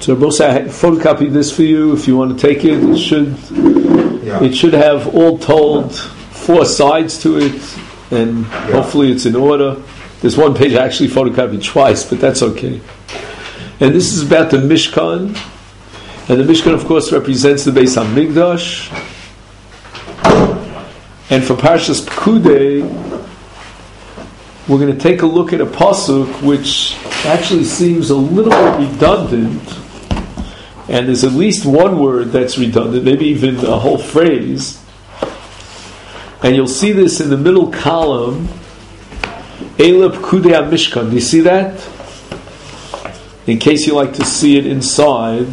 So both I photocopied this for you. If you want to take it, it should have all told 4 sides to it, and hopefully it's in order. There's one page I actually photocopied twice, but that's okay. And this is about the Mishkan, and the Mishkan, of course, represents the Beis Hamikdash. And for Parshas Pekudei, we're going to take a look at a pasuk which actually seems a little bit redundant. And there's at least one word that's redundant, maybe even a whole phrase. And you'll see this in the middle column, Eila Pekudei HaMishkan. Do you see that? In case you like to see it inside.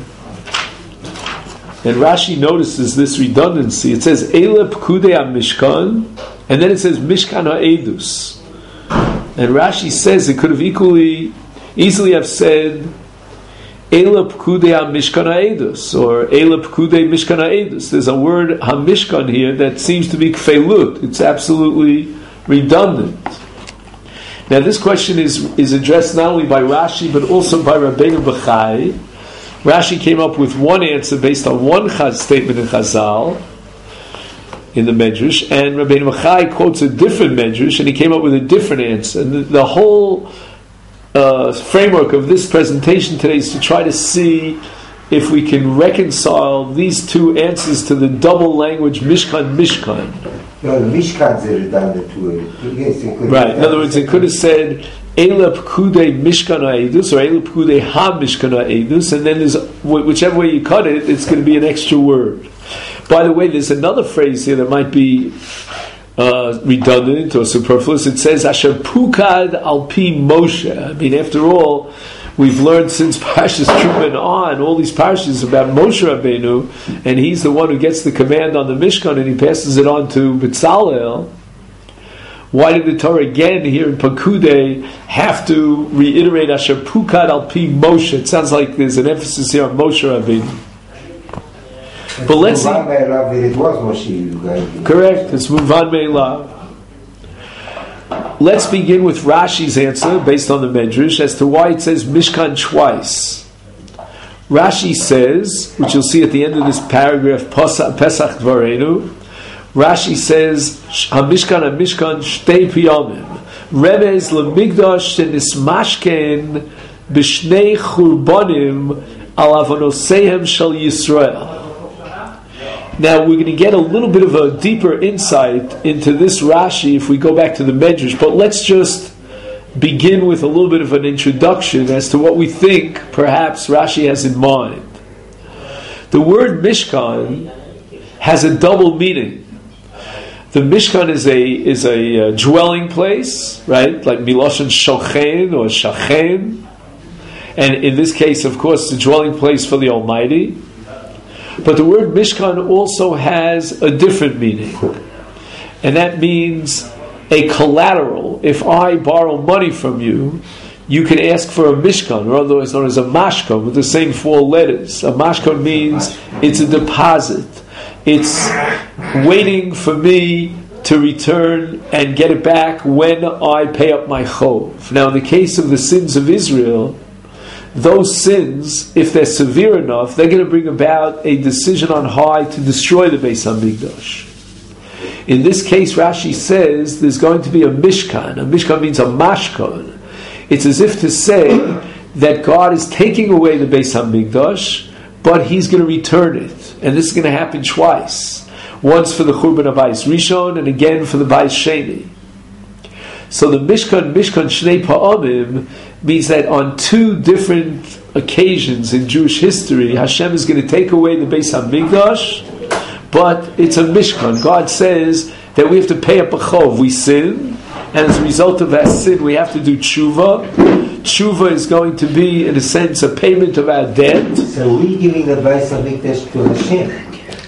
And Rashi notices this redundancy. It says Eila Pekudei HaMishkan, and then it says Mishkan HaEdus. And Rashi says it could have easily have said Eila Pekudei HaMishkan HaEdus, or Eila Pekudei Mishkan HaEdus. There's a word HaMishkan here that seems to be kfeilut. It's absolutely redundant. Now this question is addressed not only by Rashi but also by Rabbeinu Bachai. Rashi came up with one answer based on one statement in Chazal, in the Medrash, and Rabbeinu Bachai quotes a different Medrash, and he came up with a different answer. And the whole framework of this presentation today is to try to see if we can reconcile these two answers to the double language Mishkan. No, the Mishkan is redundant to it. Right. In other words, it could have said Eila Pekudei Mishkan HaEdus or Eila Pekudei HaMishkan HaEdus, and then there's whichever way you cut it, it's going to be an extra word. By the way, there's another phrase here that might be redundant or superfluous. It says Asher Pukad Al Pi Moshe. I mean, after all, we've learned since Parshas Truman on all these parshas about Moshe Rabbeinu, and he's the one who gets the command on the Mishkan and he passes it on to Betzalel. Why did the Torah again here in Pekudei have to reiterate Asher Pukad Al Pi Moshe? It sounds like there's an emphasis here on Moshe Rabbeinu. But let's see. It was Moshe. Correct. It's Muvan Me'elav. Let's begin with Rashi's answer based on the Medrash as to why it says Mishkan twice. Rashi says, which you'll see at the end of this paragraph, Pesach Dvarenu, Rashi says, HaMishkan shtei piyamim, Remez leMikdash shenismashken b'shnei churbanim al avonoseihem shel Yisrael. Now we're going to get a little bit of a deeper insight into this Rashi if we go back to the Medrash, but let's just begin with a little bit of an introduction as to what we think perhaps Rashi has in mind. The word Mishkan has a double meaning. The Mishkan is a dwelling place, right? Like Miloshen Shochen or Shachen, and in this case, of course, the dwelling place for the Almighty. But the word Mishkan also has a different meaning. And that means a collateral. If I borrow money from you, you can ask for a Mishkan, or otherwise known as a Mashkan, with the same 4 letters. A Mashkan means it's a deposit. It's waiting for me to return and get it back when I pay up my chov. Now, in the case of the sins of Israel, those sins, if they're severe enough, they're going to bring about a decision on high to destroy the Beis Hamikdash. In this case, Rashi says there's going to be a Mishkan. A Mishkan means a Mashkan. It's as if to say that God is taking away the Beis Hamikdash, but He's going to return it. And this is going to happen twice. Once for the Churban of Bayis Rishon, and again for the Bayis Sheni. So the Mishkan Shnei Pa'amim means that on 2 different occasions in Jewish history, Hashem is going to take away the Beis Hamikdash, but it's a Mishkan. God says that we have to pay up a chov. We sin, and as a result of that sin, we have to do tshuva. Tshuva is going to be, in a sense, a payment of our debt. So we're giving the Beis Hamikdash to Hashem.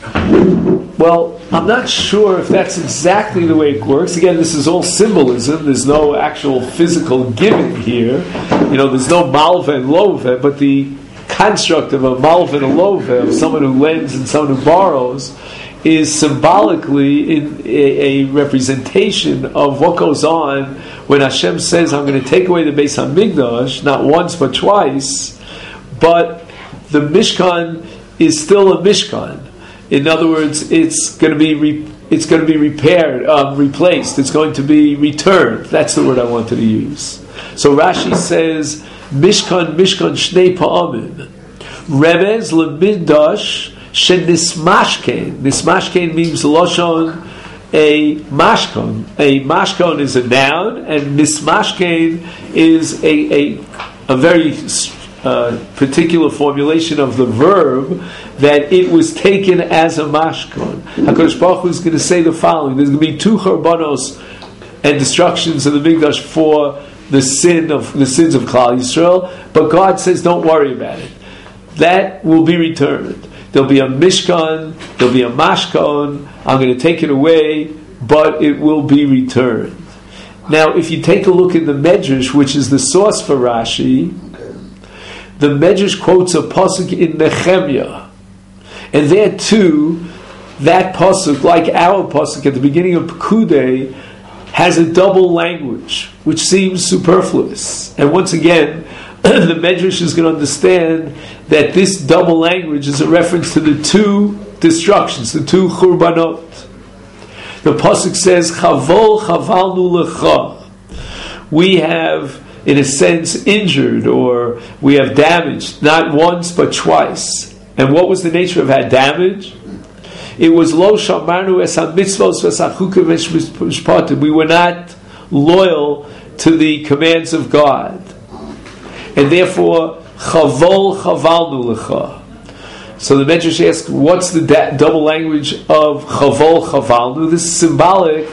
Well, I'm not sure if that's exactly the way it works. Again, this is all symbolism. There's no actual physical giving here. There's no malva and lova, but the construct of a malva and a lova, of someone who lends and someone who borrows, is symbolically in a representation of what goes on when Hashem says, I'm going to take away the Beis Hamikdash, not once but twice, but the Mishkan is still a Mishkan. In other words, it's going to be repaired, replaced. It's going to be returned. That's the word I wanted to use. So Rashi says, Mishkan shnei pa'amim. Remez lemikdash shenismashkein. Nismashkein means loshon a mashkon. A mashkon is a noun, and nismashkein is a very particular formulation of the verb, that it was taken as a mashkon. HaKadosh Baruch Hu is going to say the following: there's going to be 2 churbanos and destructions of the Mikdash for the sins of Klal Yisrael, but God says, don't worry about it. That will be returned. There'll be a mishkan, there'll be a mashkon. I'm going to take it away, but it will be returned. Now, if you take a look at the Medrash, which is the source for Rashi, the Medrash quotes a pasuk in Nehemiah, and there too, that pasuk, like our pasuk at the beginning of Pekudei, has a double language, which seems superfluous. And once again, the Medrash is going to understand that this double language is a reference to the 2 destructions, the 2 churbanot. The pasuk says, "Chavol chavalnu lecha." We have, in a sense, injured, or we have damaged, not once but twice. And what was the nature of that damage? It was lo shamarnu es ha-mitzvos v'es-ha-chukim v'es-mishpatim. We were not loyal to the commands of God, and therefore chavol chavalnu lecha. So the Medrash asks, what's the double language of chavol chavalnu? This is symbolic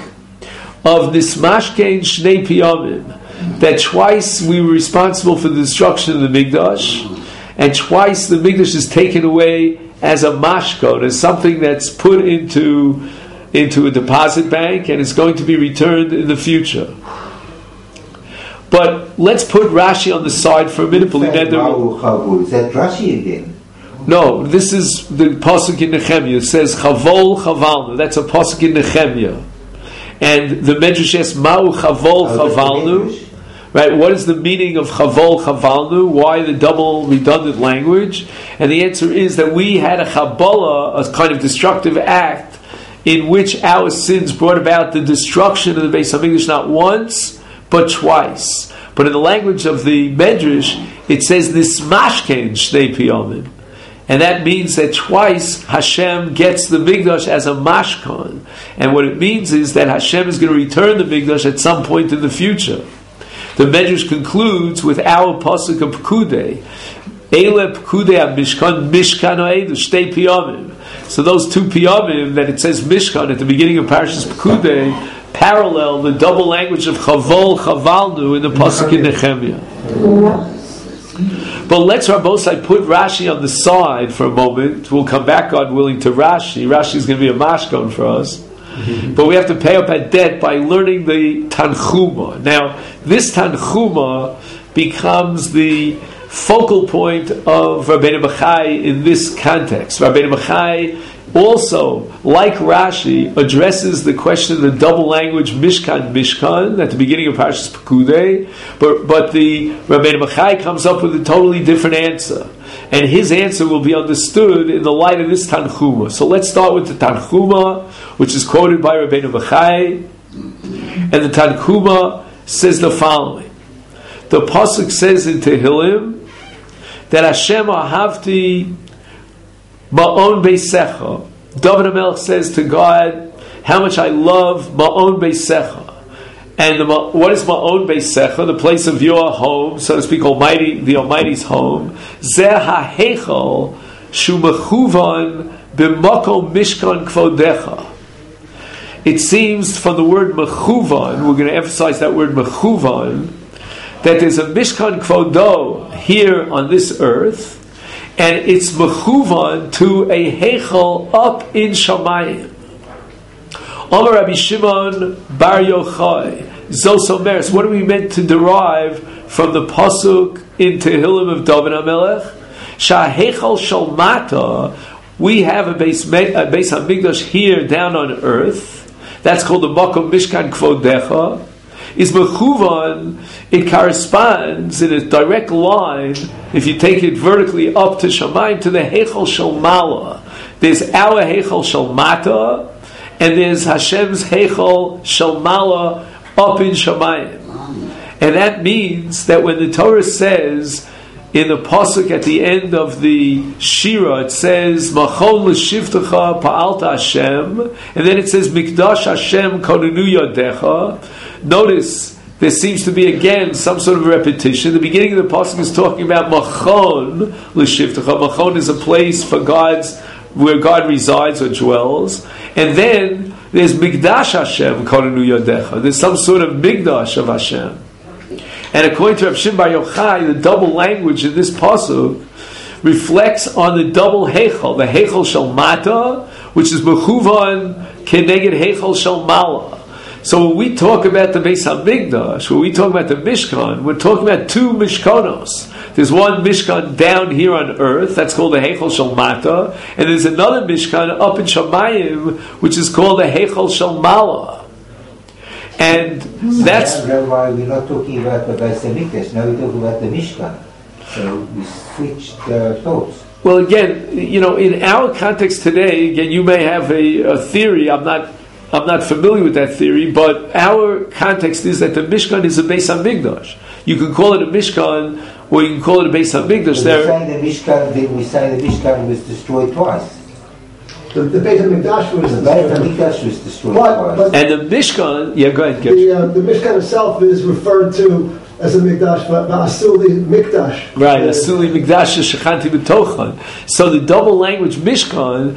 of nismashkein shnei piyamim, that twice we were responsible for the destruction of the Mikdash, and twice the Mikdash is taken away as a mashkon, as something that's put into a deposit bank, and it's going to be returned in the future. But let's put Rashi on the side for a minute. Is that Rashi again? No, this is the pasuk in Nehemiah. It says chavol chavalnu. That's a pasuk in Nehemiah, and the Medrash asks ma'u chavol chavalnu. Right? What is the meaning of chavol chavalnu? Why the double redundant language? And the answer is that we had a chabola, a kind of destructive act, in which our sins brought about the destruction of the Beis Hamikdash not once but twice. But in the language of the Medrash, it says nismashkein shnei piyamim. And that means that twice Hashem gets the Mikdash as a mashkon. And what it means is that Hashem is going to return the Mikdash at some point in the future. The Medrash concludes with our pasuk of Pekudei. Eile Pekudei ha-mishkan, mishkan ha'edu, shtei piyamim. So those 2 piyamim that it says mishkan at the beginning of Parashas Pekudei parallel the double language of chavol chavalnu in the pasuk in Nehemiah. But let's, Rabbosai, put Rashi on the side for a moment. We'll come back, God willing, to Rashi. Rashi is going to be a mashkon for us. But we have to pay up that debt by learning the Tanchuma. Now, this Tanchuma becomes the focal point of Rabbeinu Bachai in this context. Rabbeinu Bachai also, like Rashi, addresses the question of the double language Mishkan at the beginning of Parashas Pekudei, but the Rabbeinu Bachai comes up with a totally different answer, and his answer will be understood in the light of this Tanchuma. So let's start with the Tanchuma, which is quoted by Rabbeinu Bachai, and the Tanchuma says the following: the pasuk says in Tehillim that Hashem ahavti Ma'on Beisecha. David HaMelech says to God, how much I love Ma'on Beisecha. And what is Ma'on Beisecha? The place of your home, so to speak, the Almighty's home. Zeh ha'heichal shu mechuvan b'makom mishkan kvodecha. It seems from the word mechuvan, we're going to emphasize that word mechuvan, that there's a mishkan kvodo here on this earth, and it's mechuvan to a heichal up in Shamayim. Amar Rabbi Shimon Bar Yochai Zos Omeres. What are we meant to derive from the pasuk in Tehillim of David HaMelech? Sha'heichal shalmata. We have a Beis Hamikdash here down on earth. That's called the Makom Mishkan Kvodecha. is mechuvan. It corresponds in a direct line, if you take it vertically up to Shamayim, to the Heichal Shel Mala. There's our Heichal Shel Mata, and there's Hashem's Heichal Shel Mala up in Shamayim. And that means that when the Torah says, in the pasuk at the end of the Shira, it says Machon l'shivtecha pa'alta Hashem, and then it says Mikdash Hashem konenu yodecha. Notice there seems to be again some sort of repetition. The beginning of the pasuk is talking about Machon l'shivtecha. Machon is a place for God's, where God resides or dwells, and then there's Mikdash Hashem konenu yodecha. There's some sort of Mikdash of Hashem. And according to Rav Shimon Bar Yochai, the double language in this pasuk reflects on the double heichal, the heichal shel mata, which is mechuvan keneged heichal shel mala. So when we talk about the Beis Hamikdash, when we talk about the Mishkan, we're talking about two Mishkanos. There's one Mishkan down here on earth, that's called the heichal shel mata, and there's another Mishkan up in Shamayim, which is called the heichal shel mala. And that's why we're not talking about the Beis Hamikdash. Now we're talking about the Mishkan. So we switched thoughts. Well, again, in our context today, again, you may have a theory. I'm not familiar with that theory, but our context is that the Mishkan is a Beis Hamikdash. You can call it a Mishkan, or you can call it a Beis Hamikdash. We say the Mishkan was destroyed twice. The Beit HaMikdash was destroyed. And the Mishkan, go ahead. The Mishkan itself is referred to as a Mikdash, but Asuli Mikdash. Right, Asuli Mikdash Shechanti B'Tochan. So the double language Mishkan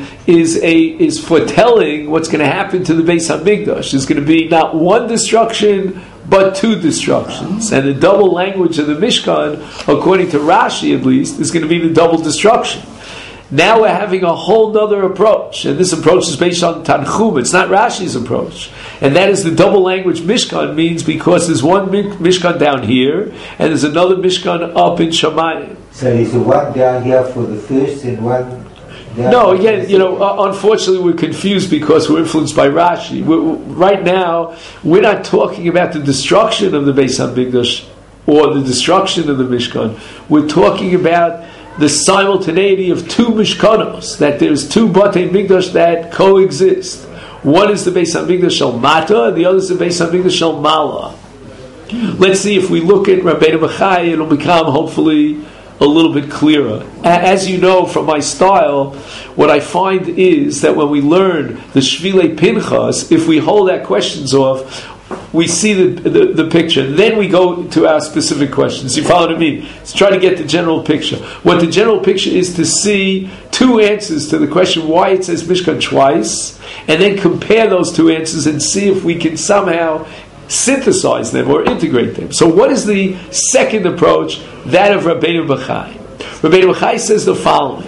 is foretelling what's going to happen to the Beis HaMikdash. There's going to be not one destruction, but two destructions. And the double language of the Mishkan, according to Rashi at least, is going to be the double destruction. Now we're having a whole other approach, and this approach is based on Tanchum. It's not Rashi's approach, and that is the double language Mishkan means because there's one Mishkan down here, and there's another Mishkan up in Shamayim. So there's one down here for the first and one down. No, again, unfortunately we're confused because we're influenced by Rashi. Right now, we're not talking about the destruction of the Beis Hamikdash or the destruction of the Mishkan. We're talking about the simultaneity of two Mishkanos, that there's two Batei Mikdash that coexist. One is the Beis Hamikdash Shel Mata, the other is the Beis Hamikdash Shel Mala. Let's see if we look at Rabbeinu Bachai, it'll become hopefully a little bit clearer. As you know from my style, what I find is that when we learn the Shvilei Pinchas, if we hold our questions off, we see the picture. Then we go to our specific questions. You follow what I mean? Let's try to get the general picture. What the general picture is to see two answers to the question why it says Mishkan twice, and then compare those two answers and see if we can somehow synthesize them or integrate them. So what is the second approach? That of Rabbeinu Bachai. Rabbeinu Bachai says the following,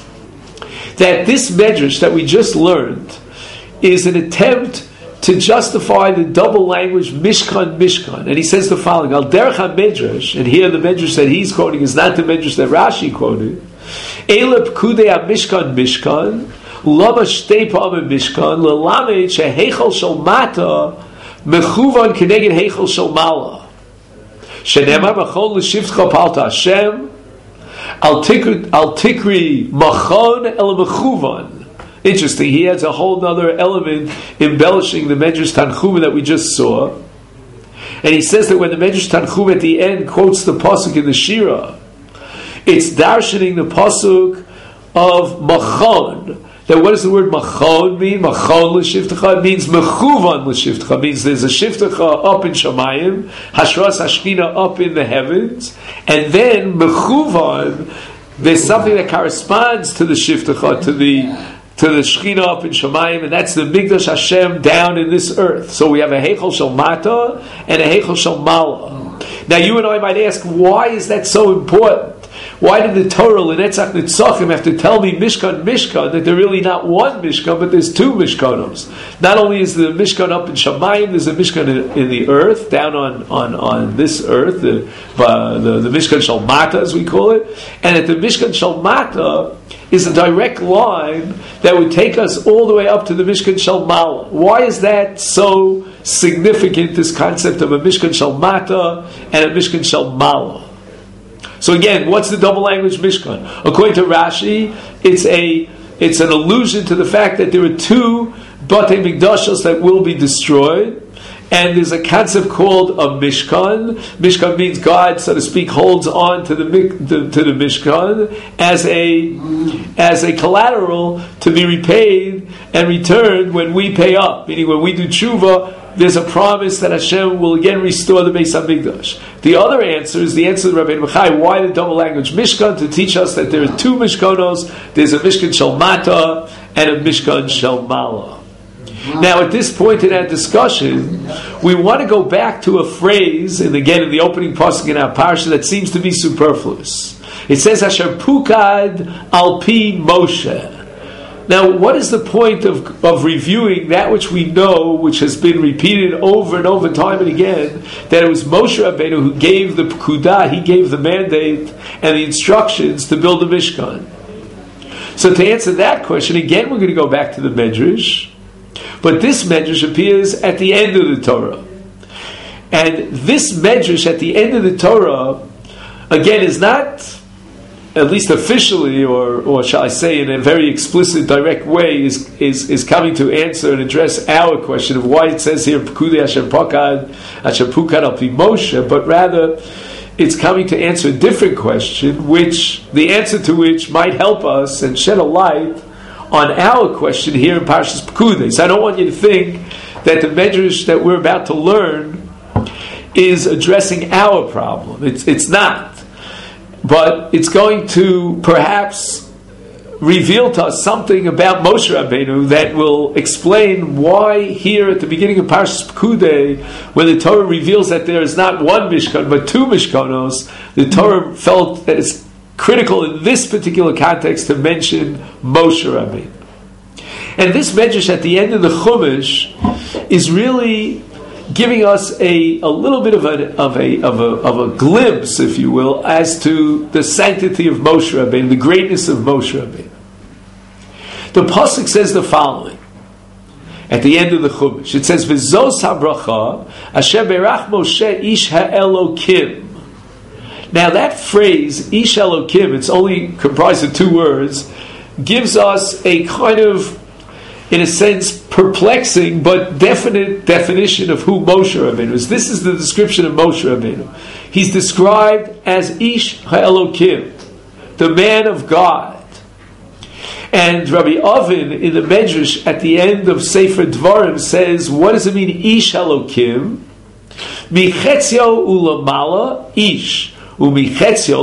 that this medrash that we just learned is an attempt to justify the double language Mishkan. And he says the following, Al derech ha-medrash, and here the medrash that he's quoting is not the medrash that Rashi quoted, Eile pkudei ha-Mishkan, lama shtei pa'amim Mishkan, lelamed sheheichal shel mata, mechuvan keneged heichal shel mala. Shenemar machon l'shivtcha pa'alta Hashem, al tikri machon el mechuvan. Interesting, he adds a whole other element embellishing the Medrash Tanchuma that we just saw. And he says that when the Medrash Tanchuma at the end quotes the pasuk in the Shira, it's darshaning the pasuk of Machon. That what does the word Machon mean? Machon l'shivtecha. It means mechuvan l'shivtecha. It means there's a shivtecha up in Shamayim, hashras hashchina up in the heavens, and then mechuvan, there's something that corresponds to the shivtecha, to the Shechina up in Shamayim, and that's the Mikdash Hashem down in this earth. So we have a Heichal Shel Mata and a Heichal Shel Mala. Now you and I might ask, why is that so important? Why did the Torah, L'netzach Nitzachim, have to tell me Mishkan, that they're really not one Mishkan, but there's two Mishkanos? Not only is the Mishkan up in Shamayim, there's a Mishkan in the earth, down on this earth, the Mishkan Shel Mata, as we call it, and at the Mishkan Shel Mata is a direct line that would take us all the way up to the Mishkan Shel Mala. Why is that so significant, this concept of a Mishkan Shel Mata and a Mishkan Shel Mala. So again, what's the double language Mishkan? According to Rashi, it's an allusion to the fact that there are two Batei Mikdashos that will be destroyed, and there's a concept called a Mishkan. Mishkan means God, so to speak, holds on to the Mishkan as a collateral to be repaid and returned when we pay up. Meaning, when we do tshuva, there's a promise that Hashem will again restore the Beis HaMikdash. The other answer is the answer of Rabbeinu Bachai. Why the double language Mishkan? To teach us that there are two Mishkanos. There's a Mishkan Shel Mata and a Mishkan Shel Mala. Now, at this point in our discussion, we want to go back to a phrase, and again in the opening pasuk in our parsha, that seems to be superfluous. It says, Asher Pukad Al Pi Moshe. Now, what is the point of reviewing that which we know, which has been repeated over and over, time and again, that it was Moshe Rabbeinu who gave the Pekudah, he gave the mandate and the instructions to build the Mishkan? So to answer that question, again we're going to go back to the Medrash, but this Medrash appears at the end of the Torah. And this Medrash at the end of the Torah, again, is not, at least officially, or shall I say in a very explicit, direct way, is coming to answer and address our question of why it says here, Pekudei Asher Pukad Al Pi Moshe, but rather it's coming to answer a different question, which the answer to which might help us and shed a light on our question here in Parshas Pekudei. So I don't want you to think that the Medrash that we're about to learn is addressing our problem. It's not. But it's going to perhaps reveal to us something about Moshe Rabbeinu that will explain why here at the beginning of Parshas Pekudei, when the Torah reveals that there is not one Mishkan but two Mishkanos, the Torah felt that it's critical in this particular context to mention Moshe Rabbeinu. And this Medrash at the end of the Chumash is really giving us a little bit of a glimpse, if you will, as to the sanctity of Moshe Rabbeinu, the greatness of Moshe Rabbeinu. The pasuk says the following at the end of the Chumash. It says, "V'zos habracha asher berach Moshe ish ha'elokim." Now that phrase, ish Elokim, it's only comprised of two words, gives us a kind of, in a sense, perplexing but definite definition of who Moshe Rabbeinu is. This is the description of Moshe Rabbeinu. He's described as Ish HaElokim, the man of God. And Rabbi Oven in the Medrash at the end of Sefer Dvarim says, what does it mean, Ish Elokim? Michetzio ulamala ish. Michetzio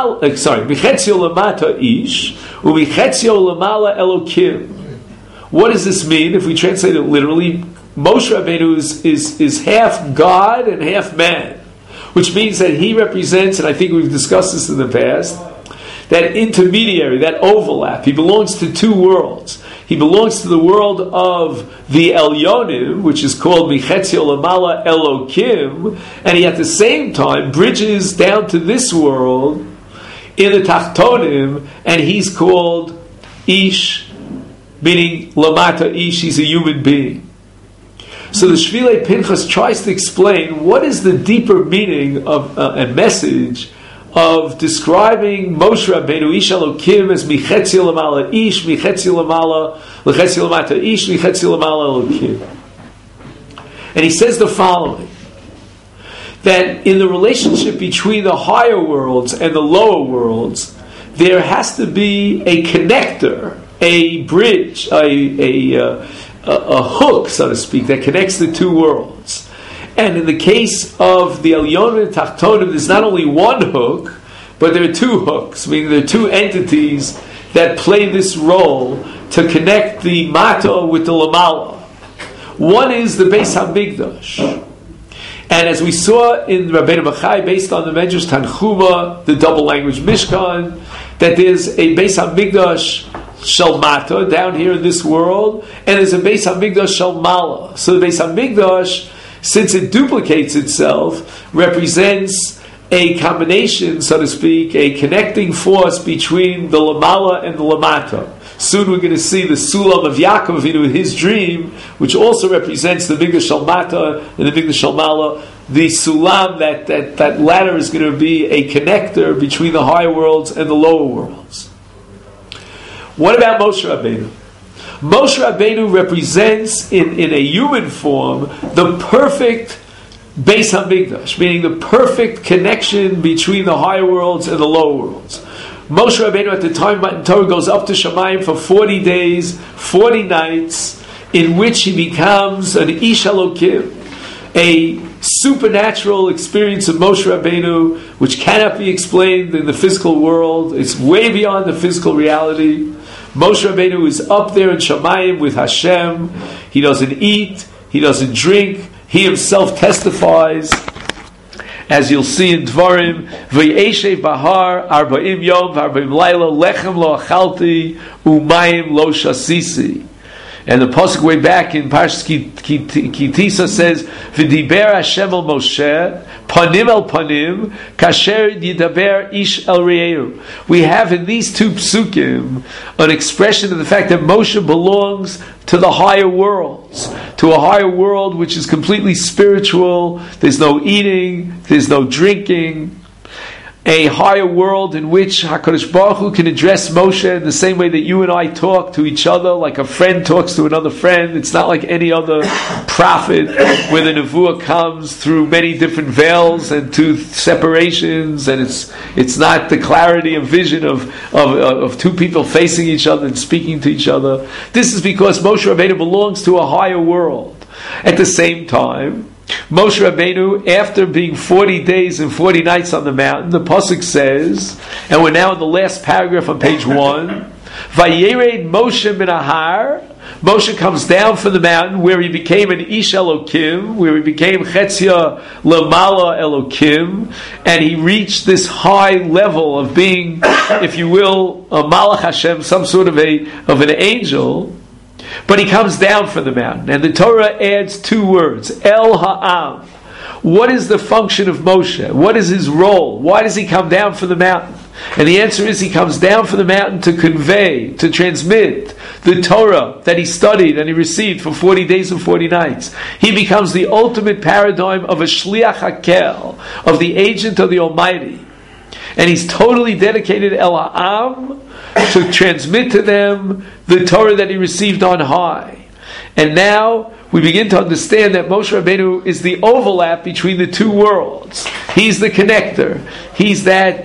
lamata ish. Umichetzio lamala Elokim. What does this mean? If we translate it literally, Moshe Rabbeinu is half God and half man, which means that he represents, and I think we've discussed this in the past, that intermediary, that overlap. He belongs to two worlds. He belongs to the world of the Elyonim, which is called Michetzio Lamala Elokim, and he at the same time bridges down to this world in the Tachtonim, and he's called Ish, meaning Lamata Ish, he's a human being. So the Shvilei Pinchas tries to explain what is the deeper meaning of a message of describing Moshe Rabbeinu Ish Elokim as Michetzio Lamala Ish, Michetzio Lamala Lechetzio Lamata Ish, Michetzio Lamala Elokim. And he says the following, that in the relationship between the higher worlds and the lower worlds, there has to be a connector, a bridge, a hook, so to speak, that connects the two worlds. And in the case of the Elyonim and Tachtonim, there's not only one hook, but there are two hooks, meaning there are two entities that play this role to connect the Mata with the Lamala. One is the Beis HaMikdash. And as we saw in Rabbeinu Bachai, based on the Medrash Tanchuma, the double language Mishkan, that there's a Beis HaMikdash Shel Mata down here in this world, and there's a Beis HaMikdash Shel Mala. So the Beis HaMikdash, since it duplicates itself, represents a combination, so to speak, a connecting force between the Lamala and the Lamata. Soon we're going to see the Sulam of Yaakov in his dream, which also represents the Migdash Shalmata and the Migdash Shalmala. The Sulam, that ladder is going to be a connector between the higher worlds and the lower worlds. What about Moshe Rabbeinu? Moshe Rabbeinu represents, in a human form, the perfect Beis HaMikdash, meaning the perfect connection between the higher worlds and the lower worlds. Moshe Rabbeinu at the time Matan Torah goes up to Shamayim for 40 days, 40 nights, in which he becomes an Ish Elokim, a supernatural experience of Moshe Rabbeinu, which cannot be explained in the physical world. It's way beyond the physical reality. Moshe Rabbeinu is up there in Shamayim with Hashem. He doesn't eat, he doesn't drink, he himself testifies, as you'll see in Dvarim, V'yeshev bahar arba'im yom v'arba'im laila lechem lo achalti umayim lo shasisi. And the pasuk way back in Parshas Kitisa says, "V'diber Hashem el Moshe panim el panim kasher yidaber ish el re'eu." We have in these two psukim an expression of the fact that Moshe belongs to the higher worlds, to a higher world which is completely spiritual. There's no eating, there's no drinking. A higher world in which HaKadosh Baruch Hu can address Moshe in the same way that you and I talk to each other, like a friend talks to another friend. It's not like any other prophet where the nevuah comes through many different veils and to separations, and it's not the clarity of vision of two people facing each other and speaking to each other. This is because Moshe Rabbeinu belongs to a higher world. At the same time, Moshe Rabbeinu, after being 40 days and 40 nights on the mountain, the pasuk says, and we're now in the last paragraph on page 1, Vayered Moshe min ahar. Moshe comes down from the mountain where he became an Ish Elokim, where he became Chetzia Lamala Elokim, and he reached this high level of being, if you will, a Malach Hashem, some sort of an angel. But he comes down from the mountain, and the Torah adds two words, El Ha'am. What is the function of Moshe? What is his role? Why does he come down from the mountain? And the answer is he comes down from the mountain to convey, to transmit the Torah that he studied and he received for 40 days and 40 nights. He becomes the ultimate paradigm of a Shliach HaKel, of the agent of the Almighty. And he's totally dedicated El Ha'am to transmit to them the Torah that he received on high. And now we begin to understand that Moshe Rabbeinu is the overlap between the two worlds. He's the connector. He's that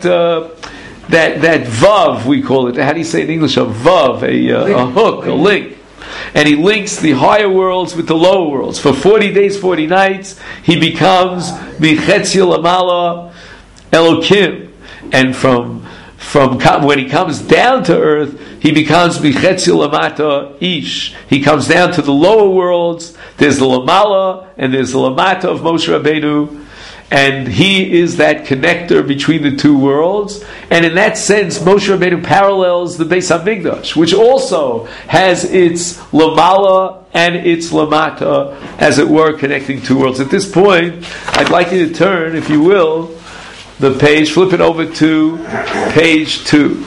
vav, we call it. How do you say in English? A vav, a hook, a link. And he links the higher worlds with the lower worlds. For 40 days, 40 nights, he becomes Michetzia Lamala Elokim. And from when he comes down to earth, he becomes Michetzia Lamata Ish. He comes down to the lower worlds. There's the Lamala and there's the Lamata of Moshe Rabbeinu, and he is that connector between the two worlds. And in that sense, Moshe Rabbeinu parallels the Beis HaMikdash, which also has its Lamala and its Lamata, as it were, connecting two worlds. At this point, I'd like you to turn, if you will, the page, flip it over to page 2.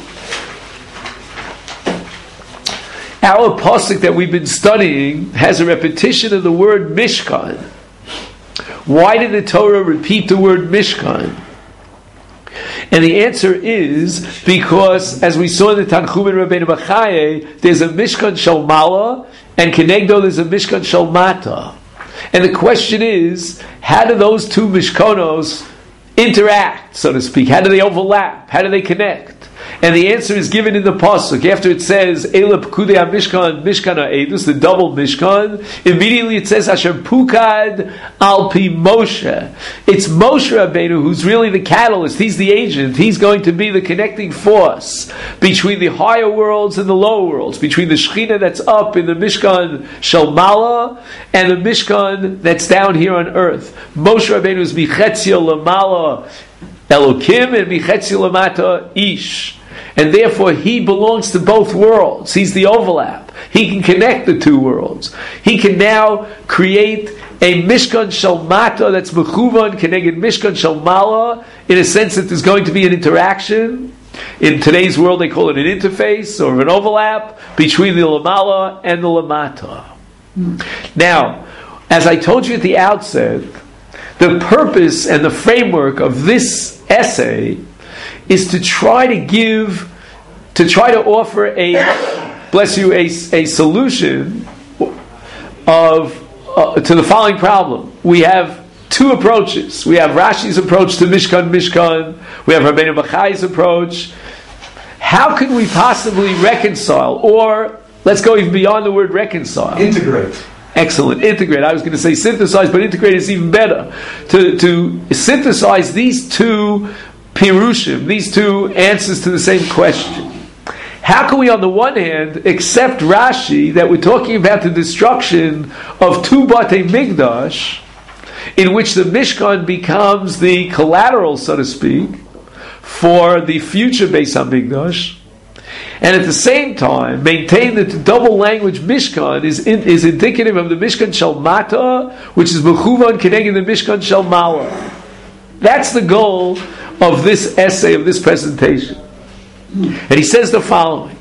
Our pasuk that we've been studying has a repetition of the word Mishkan. Why did the Torah repeat the word Mishkan? And the answer is because, as we saw in the Tanchum in Rabbeinu Bachaye, there's a Mishkan Shel Mala, and Kenegdo there's a Mishkan Shel Mata. And the question is, how do those two Mishkanos interact, so to speak? How do they overlap? How do they connect? And the answer is given in the pasuk. After it says Eila Pekudei HaMishkan, Mishkan HaEdus, the double Mishkan, immediately it says Asher Pukad Al Pi Moshe. It's Moshe Rabbeinu who's really the catalyst. He's the agent. He's going to be the connecting force between the higher worlds and the lower worlds, between the Shekhinah that's up in the Mishkan Shel Mala and the Mishkan that's down here on earth. Moshe Rabbeinu is Michetzia Lamala Elokim and Michetzia Lamata Ish. And therefore he belongs to both worlds. He's the overlap. He can connect the two worlds. He can now create a Mishkan Shel Mata that's Mechuvan Keneged Mishkan Shel Mala in a sense that there's going to be an interaction. In today's world, they call it an interface or an overlap between the Lamala and the Lamata. Now, as I told you at the outset, the purpose and the framework of this essay is to try to offer a solution to the following problem. We have two approaches. We have Rashi's approach to Mishkan. We have Rabbeinu Bachai's approach. How can we possibly reconcile, or let's go even beyond the word reconcile? Integrate. Excellent. Integrate. I was going to say synthesize, but integrate is even better. To synthesize these two pirushim, these two answers to the same question. How can we, on the one hand, accept Rashi that we're talking about the destruction of two Batei Migdash, in which the Mishkan becomes the collateral, so to speak, for the future Beis HaMikdash, and at the same time maintain that the double language Mishkan is indicative of the Mishkan Shel Mata, which is Mechuvan Keneged the Mishkan Shel Mala. That's the goal of this essay, of this presentation. And he says the following: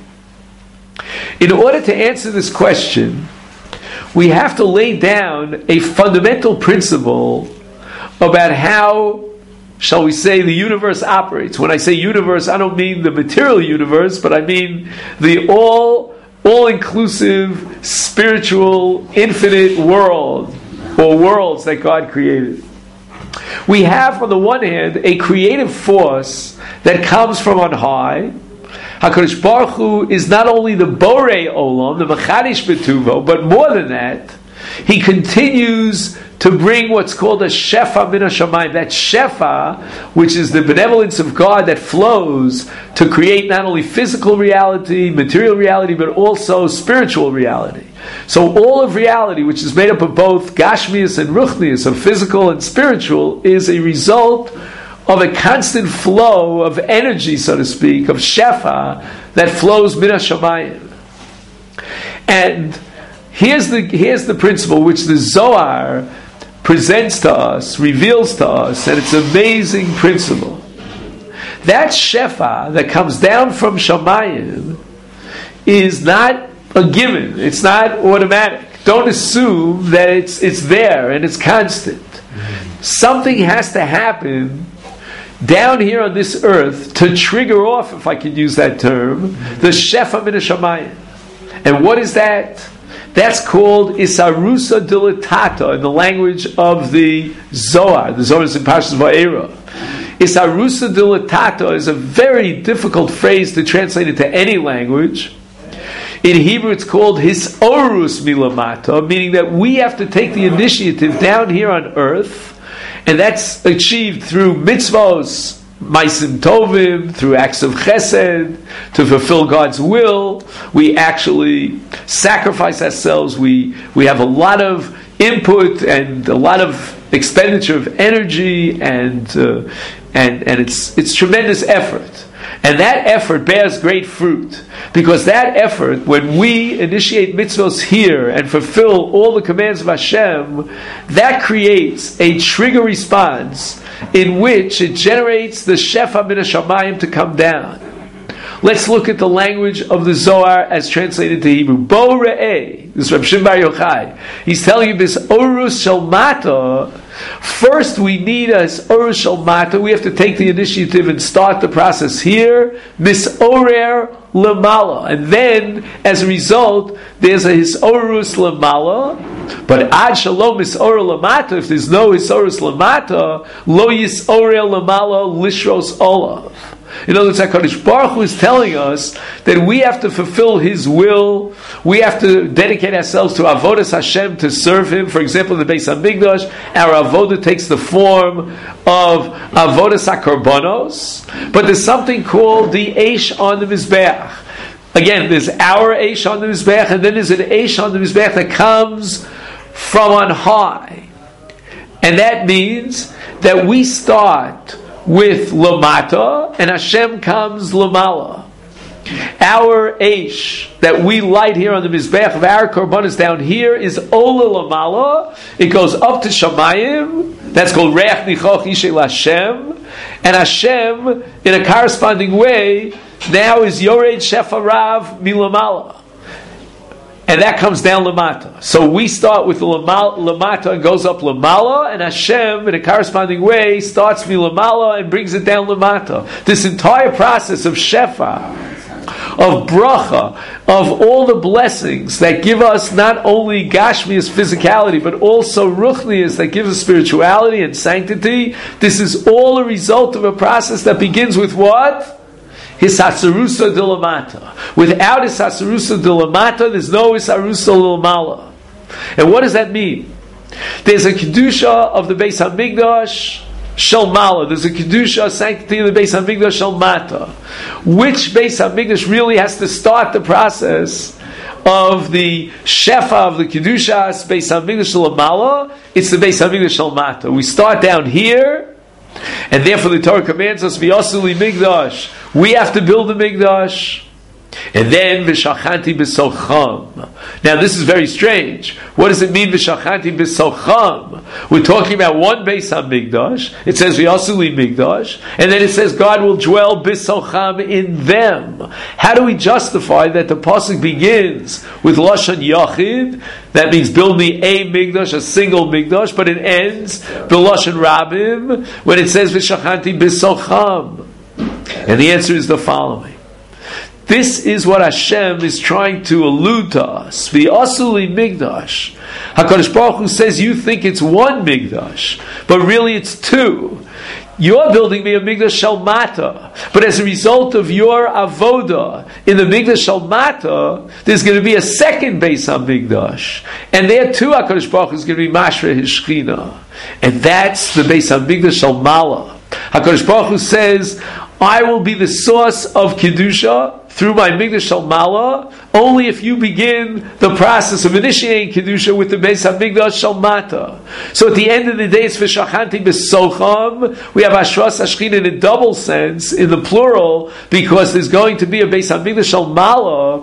in order to answer this question, we have to lay down a fundamental principle about how, shall we say, the universe operates. When I say universe, I don't mean the material universe, but I mean the all-inclusive, spiritual, infinite world, or worlds that God created. We have, on the one hand, a creative force that comes from on high. HaKadosh Baruch Hu is not only the Borei Olam, the Mechadish B'tuvo, but more than that, he continues to bring what's called a Shefa Min HaShamayim. That Shefa, which is the benevolence of God that flows to create not only physical reality, material reality, but also spiritual reality. So all of reality, which is made up of both Gashmius and Ruchnius, of physical and spiritual, is a result of a constant flow of energy, so to speak, of Shefa, that flows Min HaShamayim. And here's the principle which the Zohar presents to us, reveals to us, and it's an amazing principle. That Shefa that comes down from Shamayim is not a given. It's not automatic. Don't assume that it's there and it's constant. Something has to happen down here on this earth to trigger off, if I can use that term, the Shefa Min HaShamayim. And what is that? That's called Isarusa Dilatata in the language of the Zohar. The Zohar is in Parshas Va'era. Isarusa Dilatata is a very difficult phrase to translate into any language. In Hebrew it's called Hisorus Milamata, meaning that we have to take the initiative down here on earth, and that's achieved through mitzvos, Maisim Tovim, through acts of chesed, to fulfill God's will. We actually sacrifice ourselves. We have a lot of input and a lot of expenditure of energy, and it's tremendous effort. And that effort bears great fruit, because that effort, when we initiate mitzvos here and fulfill all the commands of Hashem, that creates a trigger response in which it generates the Shefa Min HaShamayim to come down. Let's look at the language of the Zohar as translated to Hebrew. Bo Re'eh, this is Reb Shimon Bar Yochai. He's telling you this Orus Shel Mata. First, we need as Orus Shel Mata. We have to take the initiative and start the process here. Misorer Lamala, and then, as a result, there's a Hisorus Lamala. But Ad Shalom Hisorah Lamata. If there's no Hisorus Lamata, Lo Yisorer Lamala Lishros Olav. In other words, HaKadosh Baruch Hu is telling us that we have to fulfill His will. We have to dedicate ourselves to Avodas Hashem, to serve Him. For example, in the Beis HaMikdash, our Avodah takes the form of Avodas HaKorbanos. But there's something called the Eish on the Mizbeach. Again, there's our Eish on the Mizbeach, and then there's an Eish on the Mizbeach that comes from on high. And that means that we start with Lamata, and Hashem comes Lamala. Our Eish that we light here on the Mizbeach of our Korbanos down here is Ola Lamala. It goes up to Shamayim. That's called Reach Nichoch Yishel Hashem. and Hashem, in a corresponding way, now is Yored Shefa Rav Milamala. And that comes down Lamata. So we start with the Lamata and goes up Lamala, and Hashem, in a corresponding way, starts Milamala and brings it down Lamata. This entire process of Shefa, of bracha, of all the blessings that give us not only Gashmias physicality, but also Ruchnias that gives us spirituality and sanctity, this is all a result of a process that begins with what? Hisatsarusa dilamata. Without Hisatsarusa dilamata, there's no Hisarusa dilamala. And what does that mean? There's a Kedusha of the Beis HaMikdash Shel Mala. There's a Kedusha, sanctity of the Beis HaMikdash Shel Mata. Which Beis HaMikdash really has to start the process of the Shefa of the Kedushas Beis HaMikdash Shel Mala? It's the Beis HaMikdash Shel Mata. We start down here, and therefore the Torah commands us, V'yosuli Migdash. We have to build the Migdash. And then V'shachanti b'socham. Now this is very strange. What does it mean V'shachanti b'socham? We're talking about one Beis HaMikdash. It says V'yosuli Migdash, and then it says God will dwell b'socham in them. How do we justify that the pasuk begins with Lashon Yachid? That means build me a Migdash, a single Migdash, but it ends b'Lashon Rabim when it says V'shachanti b'socham. And the answer is the following. This is what Hashem is trying to allude to us. The Asuli Migdash. HaKadosh Baruch Hu says you think it's one Migdash, but really it's two. You're building me a Migdash Shel Mata, but as a result of your avoda in the Migdash Shel Mata, there's going to be a second Beis HaMikdash, and there too HaKadosh Baruch Hu is going to be Mashra His Shechina, and that's the Beis HaMikdash Shel Mala. HaKadosh Baruch Hu says, I will be the source of Kedusha through my Migdash Shel Mala, only if you begin the process of initiating Kedusha with the Beis HaMikdash Shel Mata. So at the end of the day, it's V'shachanti b'socham. We have Ashras HaShechina in a double sense, in the plural, because there's going to be a Beis HaMikdash Shel Mala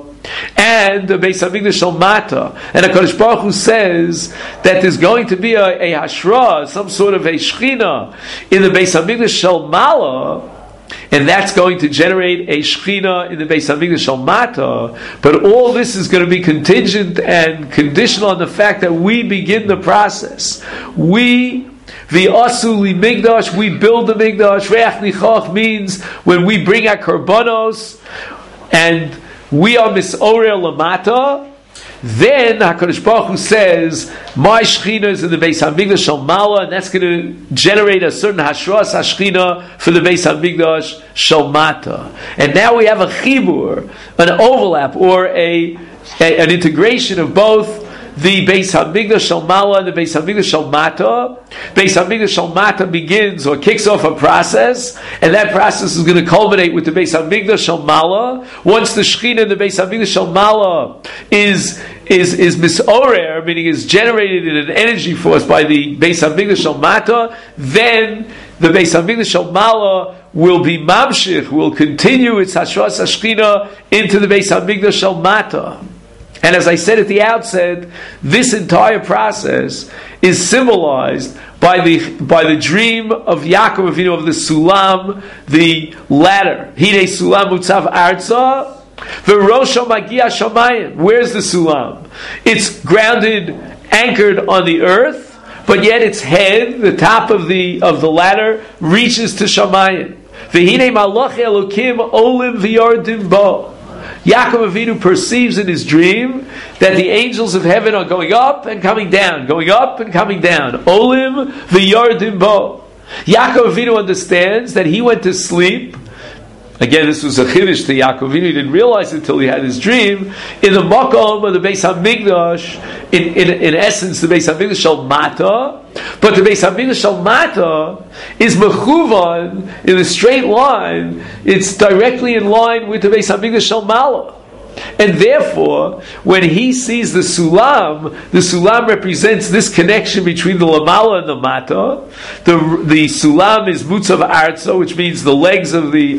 and a Beis HaMikdash Shel Mata. And HaKadosh Baruch Hu says that there's going to be a Hashra, some sort of a Shechina in the Beis HaMikdash Shel Mala, and that's going to generate a Shechina in the Beis HaMikdash Shel Mata. But all this is going to be contingent and conditional on the fact that we begin the process. We, the Asuli Migdash, we build the Migdash. Reach Nichach means when we bring our Karbanos and we are Misorer Lamata, then HaKadosh Baruch Hu says, my Shechina is in the Beis HaMikdash Shel Mala, and that's going to generate a certain Hashras HaShechina for the Beis HaMikdash Shel Mata. And now we have a chibur, an overlap, or an integration of both the Beis HaMikdash Shel Mala and the Beis HaMikdash Shel Mata. Beis HaMikdash Shel Mata begins or kicks off a process, and that process is going to culminate with the Beis HaMikdash Shel Mala. Once the Shechina in the Beis HaMikdash Shel Mala is misorer, meaning is generated in an energy force by the Beis HaMikdash Shel Mata, then the Beis HaMikdash Shel Mala will be mamshich, will continue its Hashras HaShechina into the Beis HaMikdash Shel Mata. And as I said at the outset, this entire process is symbolized by the dream of Yaakov Avinu of the Sulam, the ladder. Hine Sulam Utzav Arza, V'Rosho Magia Shamayim. Where's the Sulam? It's grounded, anchored on the earth, but yet its head, the top of the ladder, reaches to Shamayim. V'Hine Malach Elokim Olim V'Yordim Bo. Yaakov Avinu perceives in his dream that the angels of heaven are going up and coming down, going up and coming down. Olim v'yardim bo. Yaakov Avinu understands that he went to sleep. Again, this was a chiddush to Yaakov Avinu. He didn't realize it until he had his dream. In the makom of the Beis HaMikdash, in essence, the Beis HaMikdash Shel Mata. But the Beis HaMikdash Shel Mata is mechuvan in a straight line. It's directly in line with the Beis HaMikdash Shel Mala. And therefore, when he sees the Sulam represents this connection between the Lamala and the Mata. The Sulam is Mutzav Arza, which means the legs of the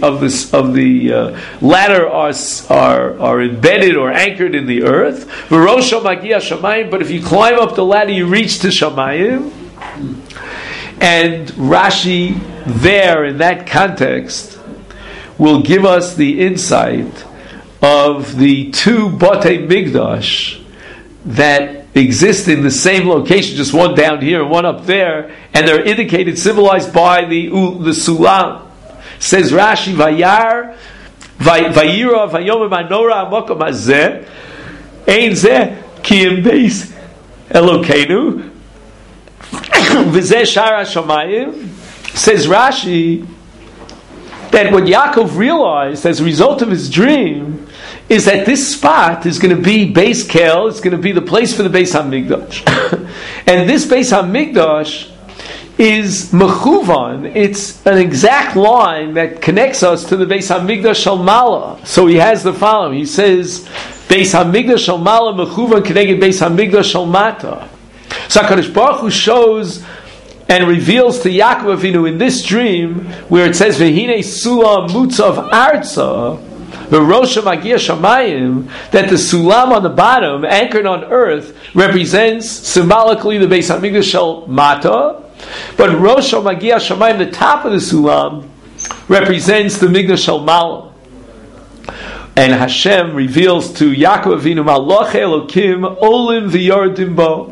ladder are embedded or anchored in the earth. V'Rosho Magia Shamayim, but if you climb up the ladder, you reach to Shamayim. And Rashi there in that context will give us the insight of the two Batei Migdash that exist in the same location, just one down here and one up there, and they're indicated, symbolized by the Sulam. Says Rashi, Vayira, Vayomer Manora Amokom Hazeh, Ein Zeh Ki Im Beis Elokeinu, V'zeh Shara Shamayim. Says Rashi that what Yaakov realized as a result of his dream is that this spot is going to be Beis Kel, it's going to be the place for the Beis HaMikdash. And this Beis HaMikdash is mechuvan, it's an exact line that connects us to the Beis HaMikdash Shel Mala. So he has the following, he says, Beis HaMikdash Shel Mala mechuvan keneged Beis HaMikdash Shel Mata. So HaKadosh Baruch Hu shows and reveals to Yaakov Avinu in this dream, where it says, V'hinei sulam mutzav arza, v'rosha magia shamayim, that the sulam on the bottom, anchored on earth, represents symbolically the Beis HaMikdash Shel Mata, but rosha magia shamayim, the top of the sulam, represents the Migdash Shel Mala. And Hashem reveals to Yaakov Avinu, Malach Elokim olim v'yordim bo.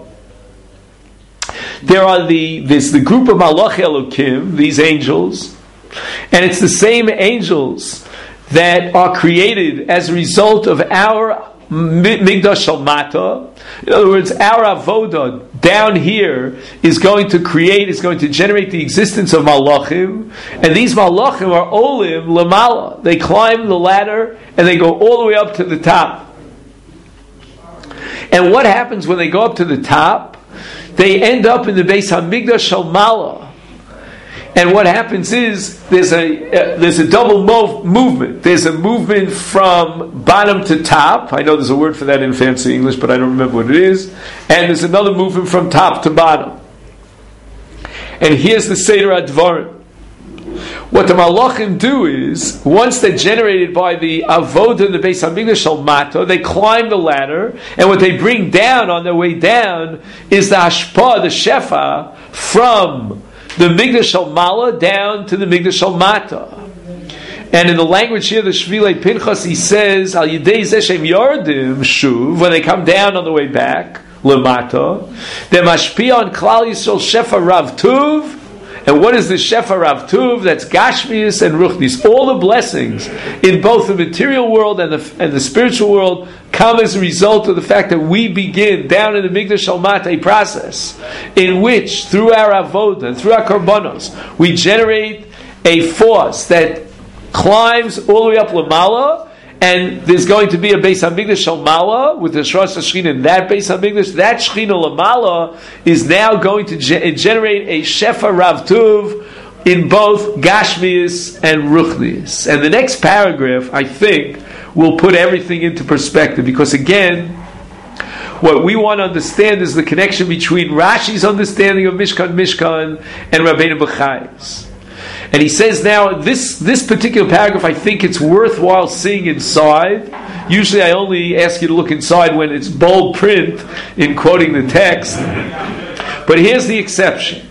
There's the group of Malach Elokim, these angels, and it's the same angels that are created as a result of our Migdash Shel Mata. In other words, our avodah down here is going to generate the existence of Malachim, and these Malachim are Olim Lamala. They climb the ladder and they go all the way up to the top. And what happens when they go up to the top? They end up in the Beis HaMikdash Shel Mala. And what happens is there's a double movement. There's a movement from bottom to top. I know there's a word for that in fancy English, but I don't remember what it is. And there's another movement from top to bottom. And here's the Seder HaDvarim. What the Malachim do is, once they're generated by the Avodah in the Beis HaMikdash Shel Mata, they climb the ladder, and what they bring down on their way down is the Hashpah, the Shefa, from the Migdash Shel Mala down to the Migdash Shel Mata. And in the language here, the Shvilei Pinchas, he says, Al Yidei Zeshem Yardim Shuv, when they come down on the way back, Lamata, they're Mashpia on Klal Yisrael Shefa Rav Tuv. And what is the Shefa Rav Tuv? That's Gashmius and Ruchnis. All the blessings in both the material world and the spiritual world come as a result of the fact that we begin down in the Migdash Shel Mata a process in which, through our avodah and through our korbanos, we generate a force that climbs all the way up Lamala. And there's going to be a Beis HaMikdash Shel Mala with the Shras HaShechina in that Beis HaMikdash. That Shechina Lamala is now going to generate a Shefa Rav Tuv in both Gashmius and Ruchnius. And the next paragraph, I think, will put everything into perspective. Because again, what we want to understand is the connection between Rashi's understanding of Mishkan and Rabbeinu Bechai's. And he says now, this particular paragraph, I think it's worthwhile seeing inside. Usually I only ask you to look inside when it's bold print in quoting the text. But here's the exception.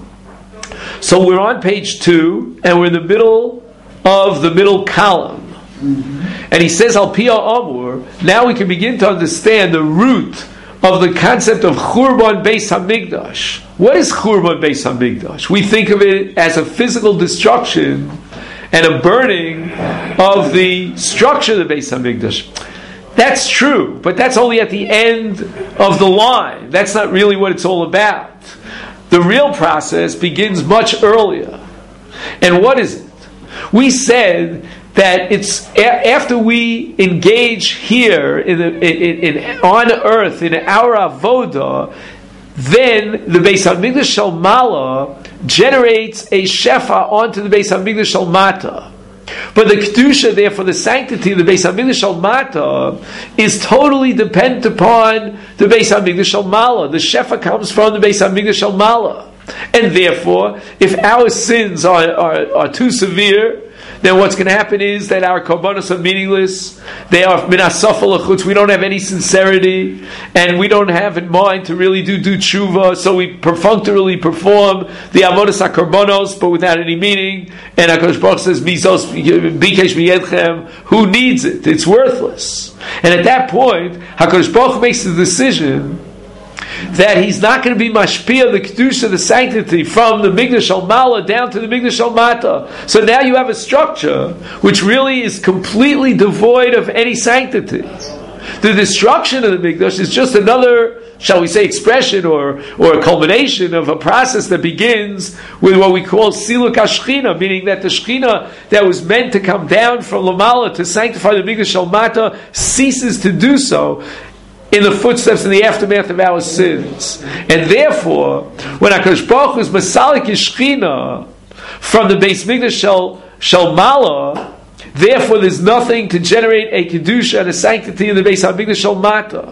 So we're on page 2, and we're in the middle of the middle column. And he says, Al Pia Amur, now we can begin to understand the root of the concept of Churban Beis HaMikdash. What is Churban Beis HaMikdash? We think of it as a physical destruction and a burning of the structure of the Beis HaMikdash. That's true, but that's only at the end of the line. That's not really what it's all about. The real process begins much earlier. And what is it? We said that it's after we engage here on earth in our avodah, then the Beis HaMikdash Shel Mala generates a shefa onto the Beis HaMikdash Shel Mata. But the kedusha, therefore, the sanctity of the Beis HaMikdash Shel Mata is totally dependent upon the Beis HaMikdash Shel Mala. The shefa comes from the Beis HaMikdash Shel Mala, and therefore, if our sins are too severe, then what's going to happen is that our korbanos are meaningless. They are minasafa l'chutz. We don't have any sincerity, and we don't have in mind to really do tshuva. So we perfunctorily perform the avodas hakorbanos, but without any meaning. And HaKadosh Baruch says, "Mizos bikesh miyedchem." Who needs it? It's worthless. And at that point, HaKadosh Baruch makes the decision that he's not going to be mashpia the kedusha, the sanctity, from the Migdash al Mala down to the Migdash al Mata. So now you have a structure which really is completely devoid of any sanctity. The destruction of the Migdash is just another, shall we say, expression or a culmination of a process that begins with what we call siluk hashchina, meaning that the shchina that was meant to come down from Lamala to sanctify the Migdash al Mata ceases to do so in the footsteps, in the aftermath of our sins. And therefore, when HaKadosh Baruch Hu is Masalik Shechina from the Beis Mikdash Shel Mala, therefore there's nothing to generate a Kedusha and a sanctity in the Beis HaMikdash Shel Mata.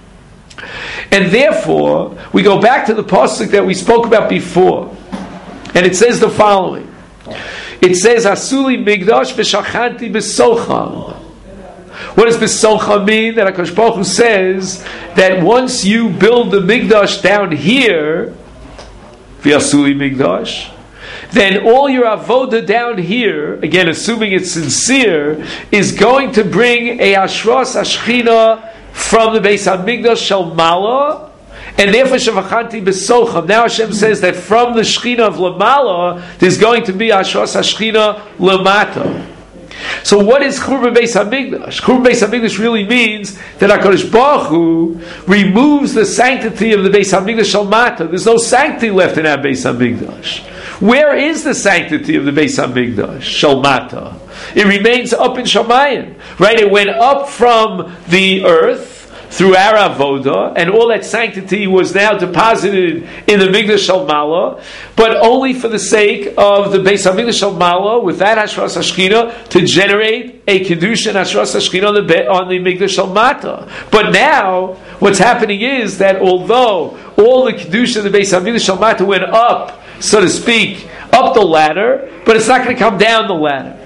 And therefore, we go back to the pasuk that we spoke about before. And it says the following. It says, Asuli Migdash v'shachanti b'socham. What does B'socha mean? That HaKadosh Baruch Hu says that once you build the Migdash down here, V'yasuli Migdash, then all your avoda down here, again assuming it's sincere, is going to bring a Ashras Ashchina from the Beis HaMikdash Shel Mala, and therefore Shavachanti B'socham. Now Hashem says that from the Shechina of Lamala, there's going to be Ashras Ashchina Lamata. So what is Churban Beis HaMikdash? Churban Beis HaMikdash really means that HaKadosh Baruch Hu removes the sanctity of the Beis HaMikdash Shel Mata. There's no sanctity left in our Beis HaMikdash. Where is the sanctity of the Beis HaMikdash Shel Mata? It remains up in Shamayim, right? It went up from the earth through our avoda, and all that sanctity was now deposited in the Migdash Shel Mala, but only for the sake of the Beis HaMikdash Shel Mala, with that Hashras Hashchina, to generate a Kedusha and Hashras Hashchina on the Migdash Shel Mata. But now, what's happening is that although all the Kedusha of the Beis HaMikdash Shel Mata went up, so to speak, up the ladder, but it's not going to come down the ladder.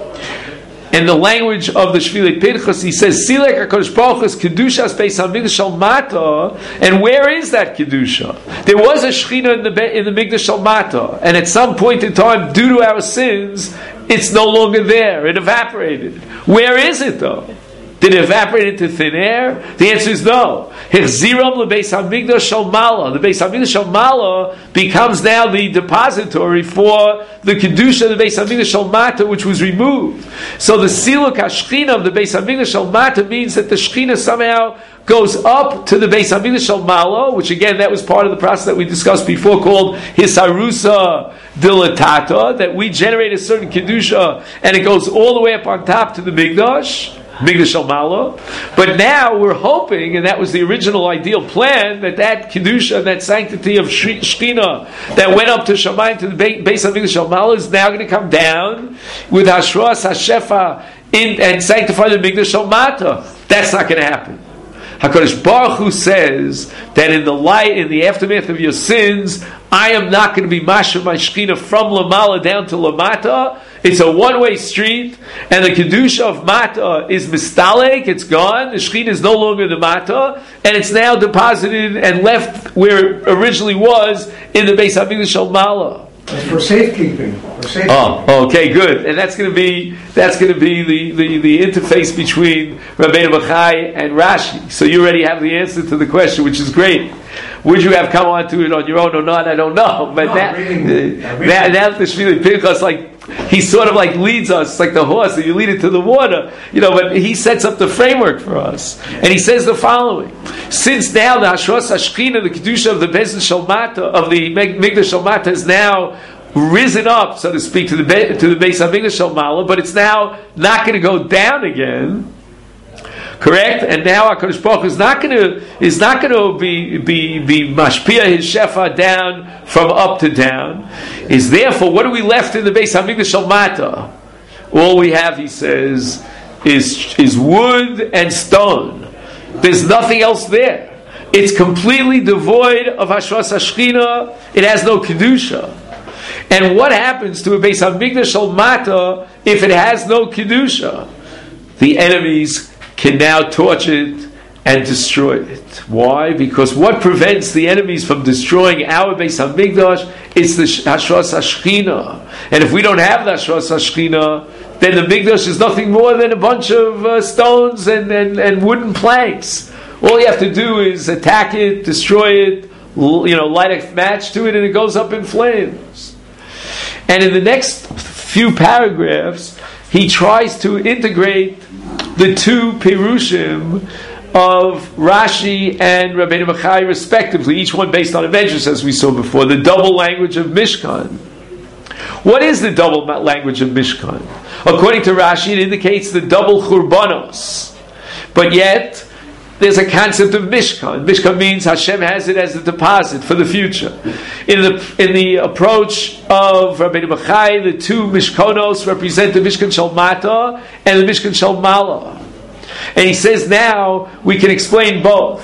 In the language of the Shvilei Pinchas, he says, Silek HaKadosh Baruch Hu's Kedushas Beis HaMikdash Shel Mata, and where is that Kedusha? There was a Shechina in the Migdash Shel Mata, and at some point in time, due to our sins, it's no longer there. It evaporated. Where is it though? Did it evaporate into thin air? The answer is no. Hechziram leBeis HaMikdash Shel Mala. The Beis HaMikdash Shel Mala becomes now the depository for the Kedusha of the Beis HaMikdash Shel Mata, which was removed. So the Siluk HaShechina of the Beis HaMikdash Shel Mata means that the Shechina somehow goes up to the Beis HaMikdash Shel Mala, which again, that was part of the process that we discussed before called Hisarusa Dilatata, that we generate a certain Kedusha and it goes all the way up on top to the Migdash Shel Mala. But now we're hoping, and that was the original ideal plan, that Kedusha and that sanctity of Shechina that went up to Shamayim to the Beis HaMikdash Shel Mala is now going to come down with Hashras Hashefa and sanctify the Migdash Shel Mata. That's not going to happen. HaKadosh Baruch Hu says that in the aftermath of your sins, I am not going to be Masha my Shechina from Lamala down to Lamata. It's a one-way street, and the Kedusha of Mata is mistalek, it's gone, the Shechina is no longer the Mata, and it's now deposited and left where it originally was in the Beis HaMikdash Shel Mala. It's for safekeeping. Oh, okay, good. And that's going to be the interface between Rabbeinu Bachai and Rashi. So you already have the answer to the question, which is great. Would you have come on to it on your own or not? I don't know. But now the Shvilei Pinchas, he sort of leads us, like the horse, and you lead it to the water. But he sets up the framework for us. And he says the following. Since now the Hashras Hashchina, the Kedusha of the Beis Shel Mata, of the Migdash Shel Mata, is now risen up, so to speak, to the Beis HaMikdash Shel Mala, but it's now not going to go down again. Correct? And now HaKadosh Baruch Hu is not going to be mashpia his shefa down from up to down. Is therefore, what are we left in the Beis HaMikdash Shel Mata? All we have, he says, is wood and stone. There's nothing else there. It's completely devoid of Hashras Hashchina. It has no Kedusha. And what happens to a Beis HaMikdash Shel Mata if it has no Kedusha, the enemies can now torch it and destroy it. Why? Because what prevents the enemies from destroying our Beis HaMikdash is the Hashras HaShechina. And if we don't have the Hashras HaShechina, then the Mikdash is nothing more than a bunch of stones and wooden planks. All you have to do is attack it, destroy it, light a match to it, and it goes up in flames. And in the next few paragraphs, he tries to integrate the two Pirushim of Rashi and Rabbeinu Bachai respectively, each one based on a medrash, as we saw before, the double language of Mishkan. What is the double language of Mishkan? According to Rashi, it indicates the double Churbanos. But yet, there's a concept of Mishkan. Mishkan means Hashem has it as a deposit for the future. In the approach of Rabbeinu Bachai, the two Mishkonos represent the Mishkan Shel Mata and the Mishkan Shel Mala. And he says now we can explain both.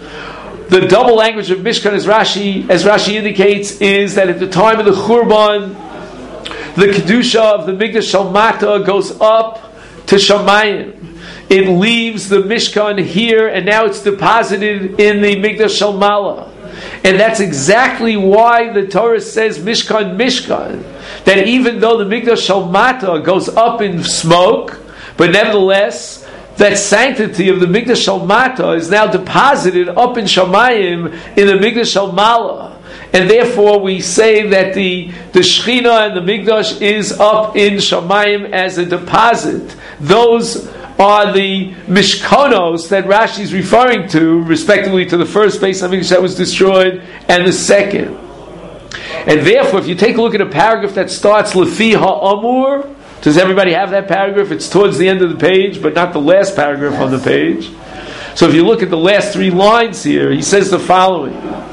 The double language of Mishkan, as Rashi indicates, is that at the time of the Churban, the Kedusha of the Mikdash Shel Mata goes up to Shamayim. It leaves the Mishkan here, and now it's deposited in the Mikdash Shel Mala. And that's exactly why the Torah says Mishkan, Mishkan. That even though the Mikdash Shel Mata goes up in smoke, but nevertheless, that sanctity of the Mikdash Shel Mata is now deposited up in Shamayim in the Mikdash Shel Mala. And therefore we say that the Shechina and the Mikdash is up in Shamayim as a deposit. Those are the Mishkonos that Rashi is referring to, respectively to the first Beis HaMikdash that was destroyed and the second. And therefore, if you take a look at a paragraph that starts Lefi Ha'amur, does everybody have that paragraph? It's towards the end of the page, but not the last paragraph on the page. So if you look at the last 3 lines here, he says the following: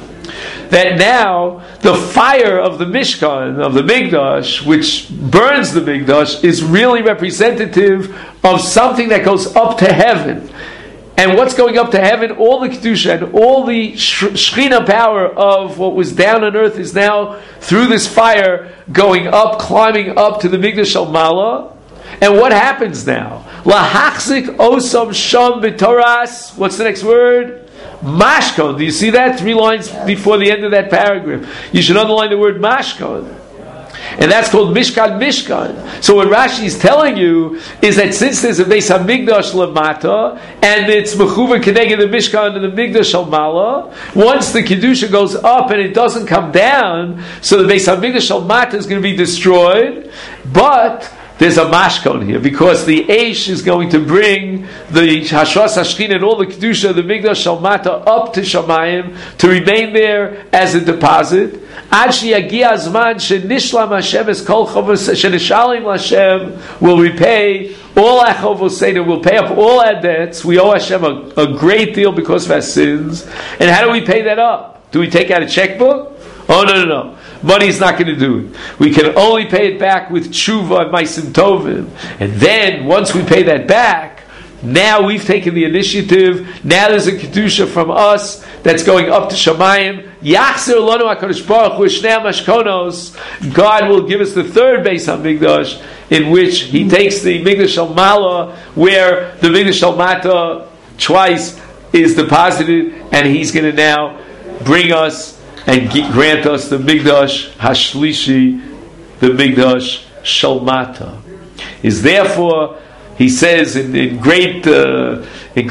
that now the fire of the Mishkan, of the Mikdash, which burns the Mikdash, is really representative of something that goes up to heaven. And what's going up to heaven? All the Kedusha and all the Shechina power of what was down on earth is now, through this fire, going up, climbing up to the Mikdash Shel Mala. And what happens now? Lahachzik osam sham b'toras. What's the next word? Mashkon. Do you see that? 3 lines before the end of that paragraph. You should underline the word Mashkon. And that's called Mishkan, Mishkan. So what Rashi is telling you is that since there's a Beis HaMikdash Lamata, and it's Mechuva Keneged the Mishkan and the Mikdash Shel Mala, once the Kedusha goes up and it doesn't come down, so the Beis HaMikdash Shel Mata is going to be destroyed, but there's a mashkon here, because the Eish is going to bring the Hashras HaShechina and all the Kedusha of the Mikdash Shel Mata up to Shamayim to remain there as a deposit. Ad sheyagia azman shenishlam Hashem es kol chovos shenishalim Hashem, will repay all our chovos, will pay up all our debts. We owe Hashem a great deal because of our sins. And how do we pay that up? Do we take out a checkbook? Oh, no. Money is not going to do it. We can only pay it back with tshuva and ma'asim tovim. And then, once we pay that back, now we've taken the initiative. Now there's a kedusha from us that's going up to Shamayim. Yachzer lanu HaKadosh Baruch Hu shnei mashkonos. God will give us the third Beis HaMikdash, in which He takes the Mikdash Shel Mala, where the Mikdash Shel Mata twice is deposited, and He's going to now bring us and grant us the Mikdash Hashlishi, the Mikdash Shel Mata. Is therefore, he says in great drama,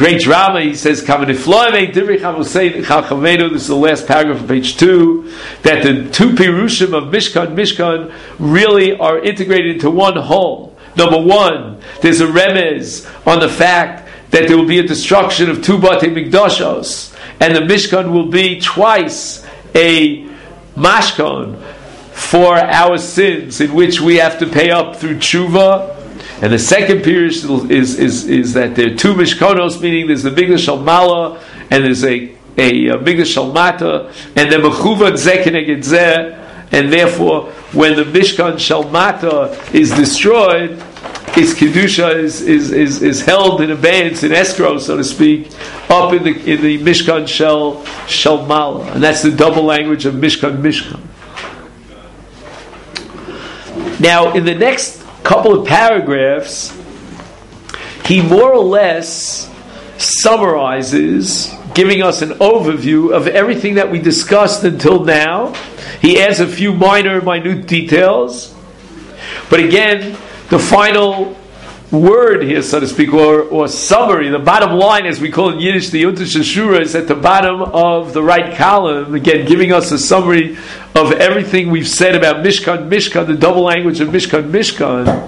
he says, this is the last paragraph of page 2, that the 2 Pirushim of Mishkan really are integrated into one whole. Number 1, there's a remez on the fact that there will be a destruction of 2 Batei Mikdashos, and the Mishkan will be twice a mashkon for our sins, in which we have to pay up through tshuva. And the second period is that there are 2 mishkonos, meaning there's the Mikdash Shel Mala and there's a Mikdash Shel Mata, and the mechuvad zeh keneged zeh. And therefore, when the Mishkan Shel Mata is destroyed, its kedusha is held in abeyance, in escrow, so to speak, up in the Mishkan Shel Mala, and that's the double language of Mishkan. Now, in the next couple of paragraphs, he more or less summarizes, giving us an overview of everything that we discussed until now. He adds a few minute details. But again, the final word here, so to speak, or summary, the bottom line, as we call it in Yiddish, the Yuntish Shura, is at the bottom of the right column, again, giving us a summary of everything we've said about Mishkan, the double language of Mishkan.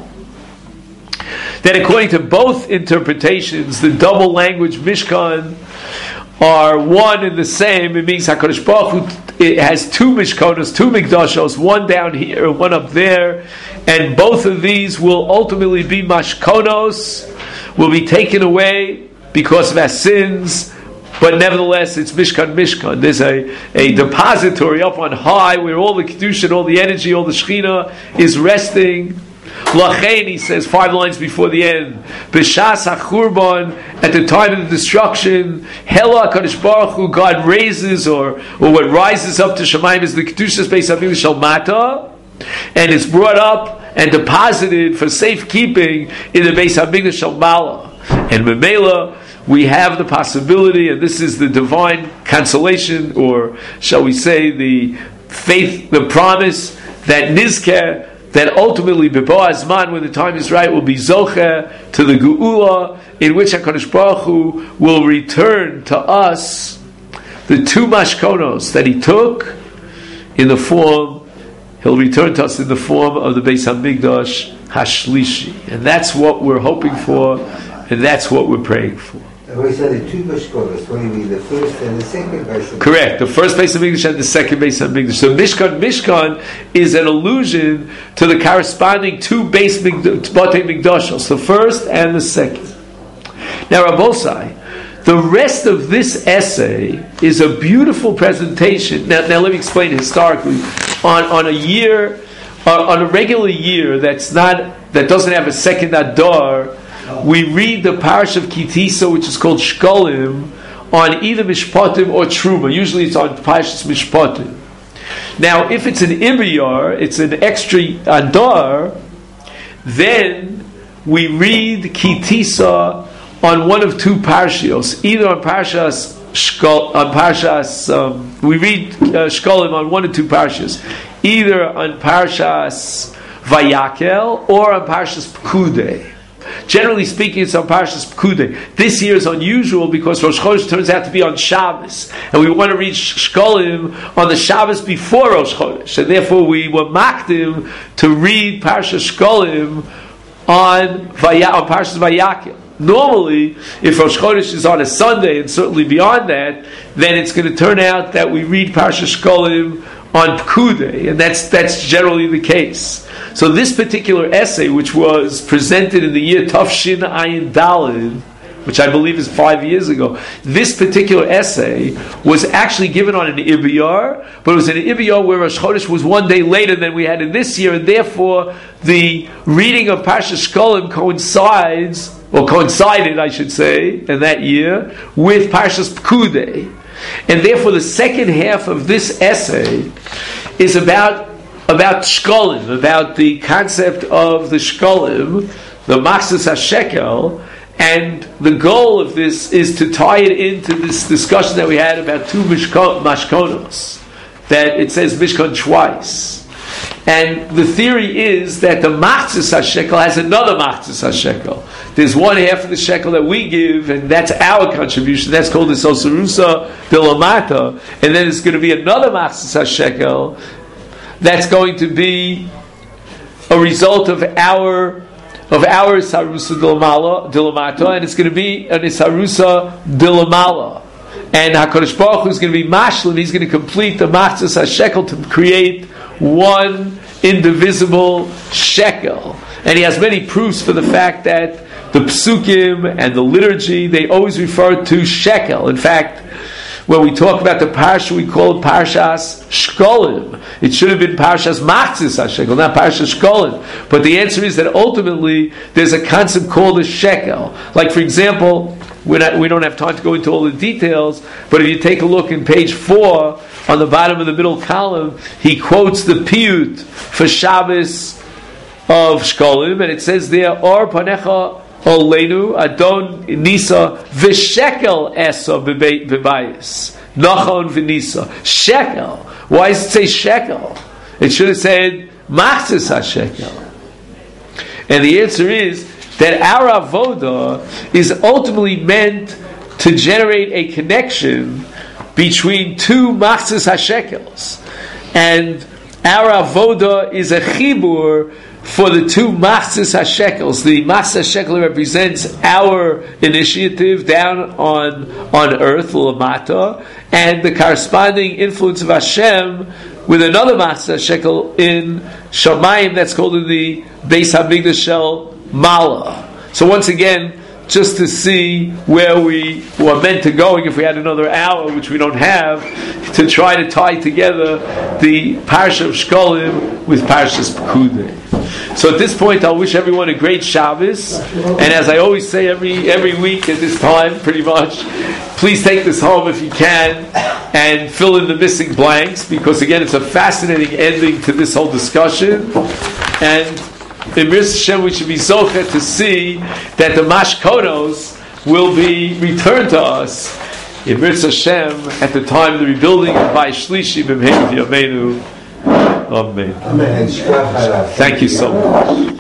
That according to both interpretations, the double language Mishkan are one and the same. It means HaKadosh Baruch Hu, it has two Mishkonos, two Mikdashos, one down here, one up there, and both of these will ultimately be Mashkonos, will be taken away because of our sins, but nevertheless it's Mishkan. There's a depository up on high where all the Kedusha, all the energy, all the Shechina is resting. Lachein, he says 5 lines before the end, B'shas HaChurban, at the time of the destruction, Hela HaKadosh Baruch Hu, God raises, or what rises up to Shemayim is the Kedushas Beis HaMikdash Shel Mata, and is brought up and deposited for safekeeping in the Beis HaMikdash Shel Mala. And Memela, we have the possibility, and this is the divine consolation, or shall we say the faith, the promise, that Nizkeh, that ultimately, B'bo Azman, when the time is right, will be Zocher to the Geula, in which HaKadosh Baruch Hu will return to us the two Mashkonos that He took in the form, He'll return to us in the form of the Beis HaMikdash Hashlishi. And that's what we're hoping for, and that's what we're praying for. We said the two Mishkonos, what do you mean, the first and the second Beis HaMikdash? Correct, the first Beis HaMikdash and the second Beis HaMikdash. So Mishkan is an allusion to the corresponding two Beis Mikdashos, the first and the second. Now, Rabbosai, the rest of this essay is a beautiful presentation. Now let me explain historically. On a year, on a regular year that doesn't have a second Adar, we read the Parish of Kitisa, which is called Shkolim, on either Mishpatim or Truma. Usually it's on Parashas Mishpatim. Now, if it's an Iyar, it's an extra Adar, then we read Kitisa on one of two Parashios, either on Parashas we read Shkolim on one or two Parashas, either on Parashas Vayakel or on Parashas Pekudei. Generally speaking, it's on Parashas Pekudei. This year is unusual because Rosh Chodesh turns out to be on Shabbos, and we want to read Shkolim on the Shabbos before Rosh Chodesh, and therefore we were makdim to read Parashas Shkolim on Parashas Vayakel. Normally, if Rosh Chodesh is on a Sunday, and certainly beyond that, then it's going to turn out that we read Parashas Shkolim on Pekudei, and that's generally the case. So this particular essay, which was presented in the year Tafshin Ayin Daled, which I believe is 5 years ago, this particular essay was actually given on an Iyar, but it was an Iyar where Rosh Chodesh was 1 day later than we had in this year, and therefore the reading of Parashas Shkolim coincided, I should say, in that year with Parashas Pekudei. And therefore the second half of this essay is about Shkolim, about the concept of the Shkolim, the Machzas HaShekel, and the goal of this is to tie it into this discussion that we had about two Mashkonos, that it says Mishkan twice. And the theory is that the Machzas HaShekel has another Machzas HaShekel. There's one half of the shekel that we give, and that's our contribution. That's called the Sosarusa Dilamata. And then there's going to be another Machzas HaShekel that's going to be a result of our Isarusa Dilamata, and it's going to be an Isarusa Dilamala. And HaKadosh Baruch Hu is going to be Mashlim. He's going to complete the Machzas HaShekel to create one indivisible shekel. And he has many proofs for the fact that the psukim and the liturgy, they always refer to shekel. In fact, when we talk about the parsha, we call it Parashas Shkolim. It should have been Parashas Machzas HaShekel, not Parashas Shkolim. But the answer is that ultimately there's a concept called a shekel. Like, for example, we don't have time to go into all the details, but if you take a look in page 4, on the bottom of the middle column, he quotes the piyut for Shabbos of Shkolim, and it says there, Or Panecha Olenu Adon Nisa V'Shekel Esa B'Bayis Nachon V'Nisa Shekel. Why does it say shekel? It should have said Machzis HaShekel. And the answer is that our avoda is ultimately meant to generate a connection between two Machzis HaShekels. And our avoda is a chibur for the two Machzis HaShekels. The Machzis HaShekel represents our initiative down on earth, L'Lamata, and the corresponding influence of Hashem with another Machzis HaShekel in Shamayim, that's called in the Beis HaMikdash Shel Mala. So once again, just to see where we were meant to going if we had another hour, which we don't have, to try to tie together the Parsha of Shkolim with Parshas Pekudei. So at this point, I'll wish everyone a great Shabbos, and as I always say every week at this time, pretty much, please take this home if you can and fill in the missing blanks, because again, it's a fascinating ending to this whole discussion. And in Mir Hashem, we should be zocher to see that the mashkonos will be returned to us in Mir Hashem at the time of the rebuilding of Bayis Shlishi B'Meiru V'Yameinu. Amen. Amen. Thank you so much.